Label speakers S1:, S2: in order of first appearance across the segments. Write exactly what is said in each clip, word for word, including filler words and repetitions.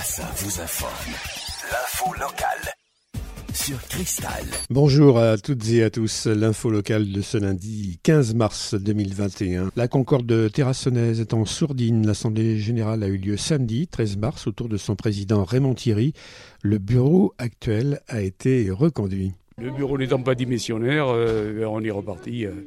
S1: Bourassa vous informe. L'info locale sur Cristal.
S2: Bonjour à toutes et à tous. L'info locale de ce lundi quinze mars deux mille vingt et un. La Concorde terrassonnaise est en sourdine. L'Assemblée générale a eu lieu samedi treize mars autour de son président Raymond Thierry. Le bureau actuel a été reconduit.
S3: Le bureau n'étant pas démissionnaire, euh, on est reparti euh,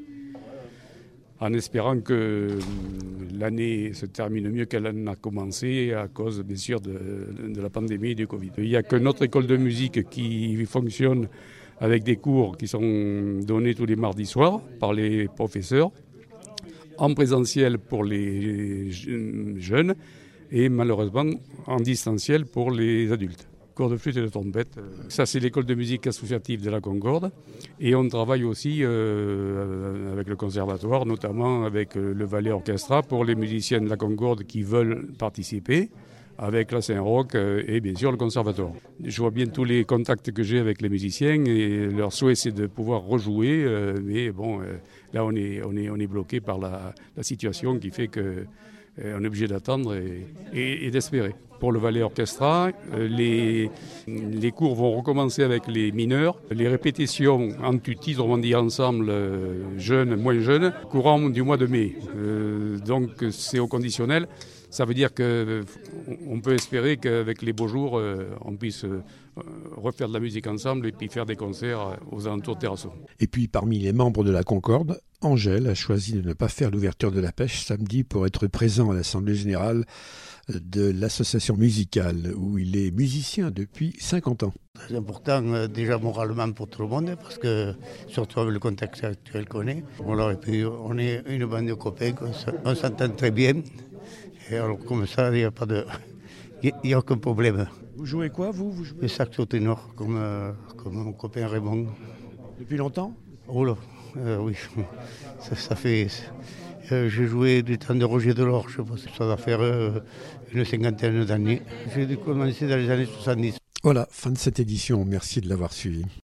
S3: en espérant que euh, l'année se termine mieux qu'elle n'a commencé à cause bien sûr de, de la pandémie et du Covid. Il n'y a que notre école de musique qui fonctionne avec des cours qui sont donnés tous les mardis soirs par les professeurs, en présentiel pour les jeunes et malheureusement en distanciel pour les adultes. Cours de flûte et de trompette. Ça, c'est l'école de musique associative de la Concorde. Et on travaille aussi euh, avec le conservatoire, notamment avec le Valais Orchestra pour les musiciens de la Concorde qui veulent participer, avec la Saint-Roch et bien sûr le conservatoire. Je vois bien tous les contacts que j'ai avec les musiciens et leur souhait c'est de pouvoir rejouer. Euh, mais bon, euh, là on est, on est, on est bloqué par la, la situation qui fait que on est obligé d'attendre et, et, et d'espérer. Pour le Valais Orchestra, les, les cours vont recommencer avec les mineurs. Les répétitions en tutti, on dit ensemble, jeunes, moins jeunes, courant du mois de mai. Euh, donc c'est au conditionnel. Ça veut dire qu'on peut espérer qu'avec les beaux jours, on puisse refaire de la musique ensemble et puis faire des concerts aux alentours de Terrasson.
S2: Et puis parmi les membres de la Concorde, Angèle a choisi de ne pas faire l'ouverture de la pêche samedi pour être présent à l'Assemblée générale de l'association musicale où il est musicien depuis cinquante ans.
S4: C'est important euh, déjà moralement pour tout le monde parce que surtout avec le contexte actuel qu'on est. Voilà, et puis on est une bande de copains, on s'entend très bien. Et alors comme ça, il n'y a pas de, il n'y a aucun problème.
S2: Vous jouez quoi vous, vous jouez
S4: Le saxo ténor comme, euh, comme mon copain Raymond.
S2: Depuis longtemps?
S4: Oh là, euh, oui, ça, ça fait... Euh, j'ai joué du temps de Roger Delors, je pense que ça va faire euh, une cinquantaine d'années. J'ai commencé dans les années soixante-dix.
S2: Voilà, fin de cette édition. Merci de l'avoir suivi.